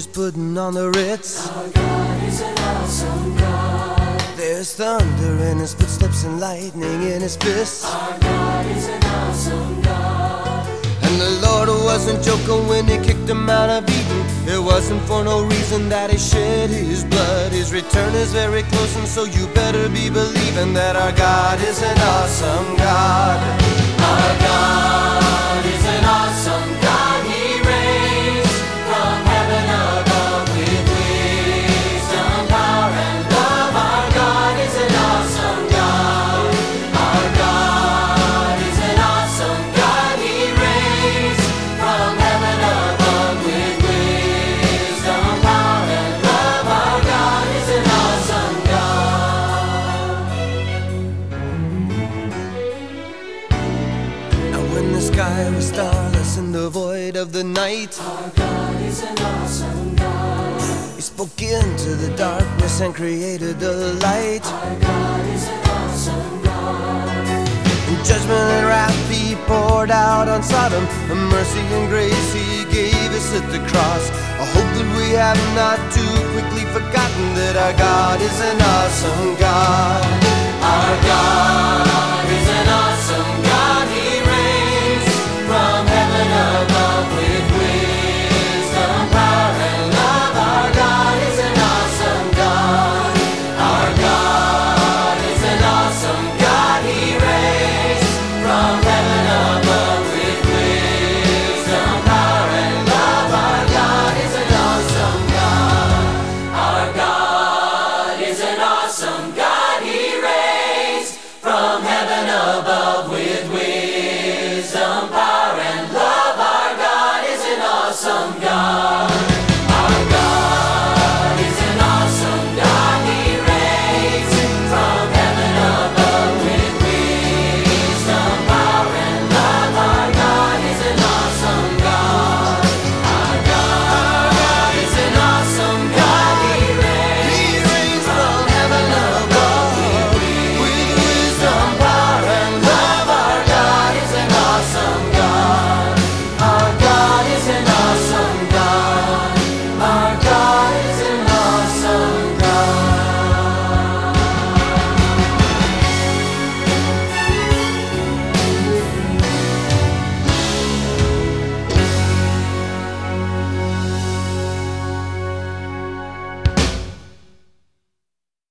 putting on the Ritz. Our God is an awesome God. There's thunder in his footsteps and lightning in his fists. Our God is an awesome God. And the Lord wasn't joking when he kicked him out of Eden. It wasn't for no reason that he shed his blood. His return is very close, and so you better be believing that our God is an awesome God. Our God is an awesome God. He reigns from heaven above with wisdom, power, and love. Our God is an awesome God. Our God is an awesome God. He reigns from heaven above with wisdom, power, and love. Our God is an awesome God. Now when the sky was starless in the void of the night, Our God is an awesome God. he spoke into the darkness and created the light. Our God is an awesome God. In judgment and wrath he poured out on Sodom. A mercy and grace he gave us at the cross. I hope that we have not too quickly forgotten that our God is an awesome God. Our God is an